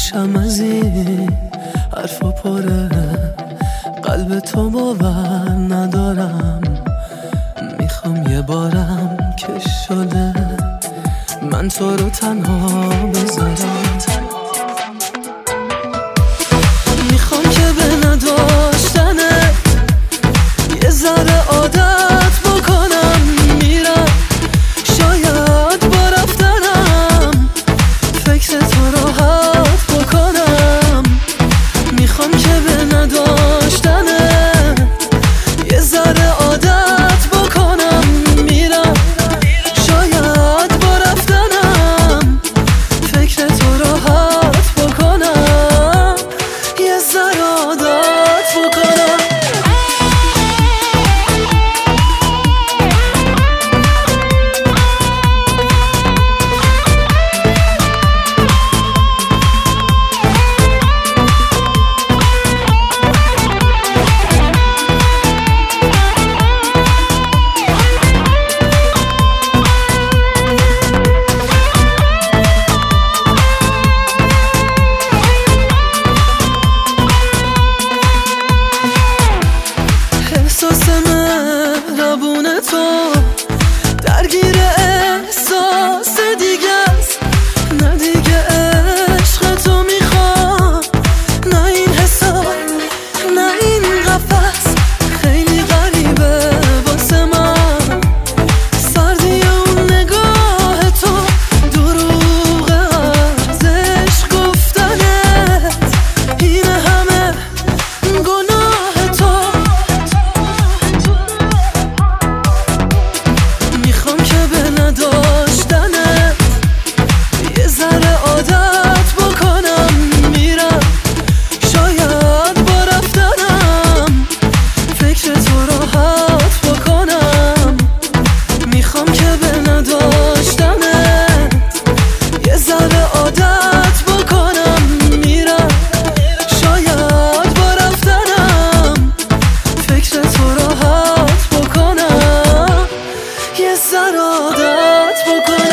گوشم از این حرفا پره، قلب تو باور ندارم. میخوام یه بارم که شده من تو رو تنها بذارم. میخوام که به نداشتنه یه ذره عادت بکنم. میرم شاید با رفتنم فکر تو راحت بکنم. میخوام که به نداشتنه یه ذره عادت بکنم. میرم شاید با رفتنم فکر تو راحت بکنم. یه ذره عادت بکنم. احساس مهربون تو درگیر احساس دیگه است. نه دیگه عشق تو میخوام، نه این حساب، نه این قفس. خیلی غریبه واسه من سردی اون نگاه تو، دروغ از عشق گفتنت. این همه گناه تو. میخوام که به نداشتنت یه ذره عادت بکنم. میرم شاید با رفتنم فکر تو راحت بکنم. میخوام که به نداشتنت یه ذره عادت بکنم. میرم شاید با رفتنم فکر تو راحت بکنم. یه ذره عادت بکنم.